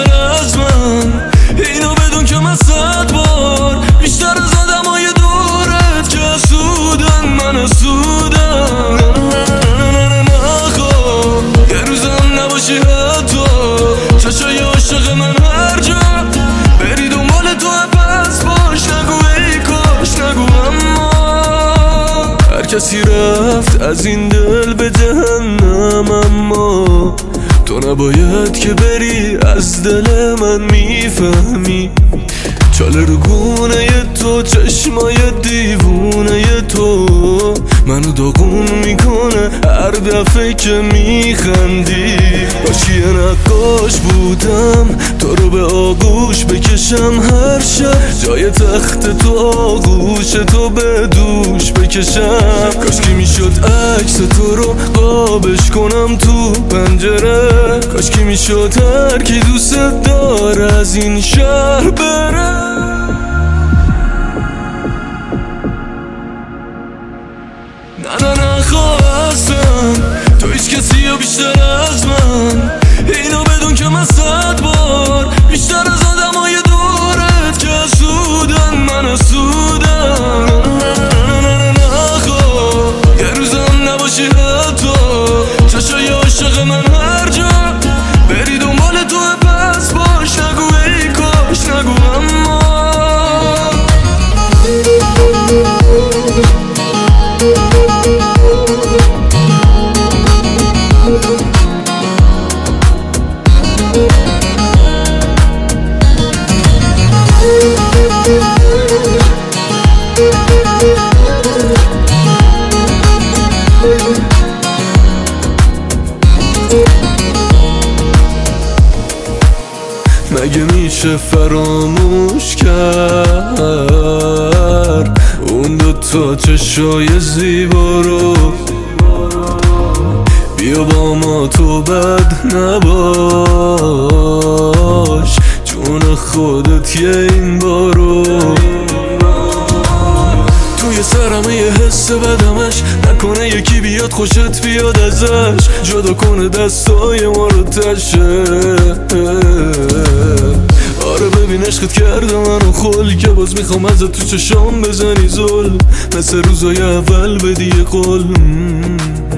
بیشتر از من. اینو بدون که من 100 بار بیشتر از آدمای دورت که حسودن من حسودم. نخواه یه روزم نباشی حتی چشای عاشق من هر جا بری دنبال تو پس باش. نگو ای کاش نگو اما هر کسی رفت از این دل به جهنم، اما تو نباید که بری از دل من. میفهمی چاله رو گونه تو چشمای دیوونه تو منو داغون میکنه هر دفعه که میخندی. باشی نقاش بودم تو رو به آغوش بکشم هر شب، جای تخت تو آغوش تو به دوش بکشم. کاشکی میشد عکس تو رو قابش کنم تو پنجره، کاشکی میشد هر کی دوست داره از این شهر بره. نه نخواستم تو هیچ کسی یا بیشتر از من. اینو بدون که من 100 بار بیشتر از آدمای دورت که حسودن من حسودم. نخواه یه روزم نباشی حتی چشای عاشق من هر جا بری دنبال تو پس باش. نگو ای کاش نگو اما مگه میشه فراموش کرد اون دوتا چشای زیبا رو؟ بیا با ما تو بد نباش جون خودت یه این بارو. توی سرمه یه حس بدمش نکنه یکی بیاد خوشت بیاد ازش، جدا کنه دستای ما رو تشه. آره ببین عشقت کرده منو خل که باز میخوام ازت تو چشام بزنی زل، مثل روزای اول بدی یه قول.